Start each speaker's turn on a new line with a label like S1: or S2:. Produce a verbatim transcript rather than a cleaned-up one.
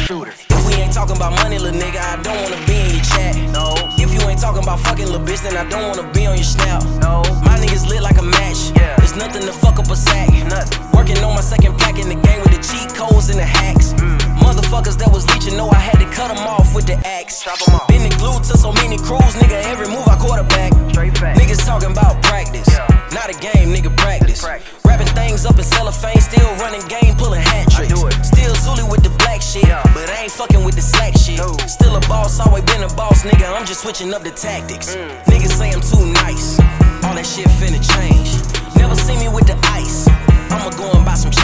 S1: shooter. If we ain't talking about money, little nigga, I don't wanna be in your chat. No. If you ain't talking about fucking little bitch, then I don't wanna be on your snap. No. My niggas lit like a match. Yeah. There's nothing to fuck up a sack. Nothing. Working on my second pack in the game with the cheat codes and the hacks. Mm. Motherfuckers that was leeching know I had to cut them off with the axe. Chop them off. Been glued to so many crews, nigga, every move I quarterback. Niggas talking about practice. Yeah. Not a game, nigga, practice. practice. Wrapping things up in cellophane, still running game, pulling hat tricks. Still Zulu with the black shit, yeah. But I ain't fucking with the slack shit. No. Still a boss, always been a boss, nigga, I'm just switching up the tactics. Mm. Niggas say I'm too nice, all that shit finna change. Never see me with the ice, I'ma go and buy some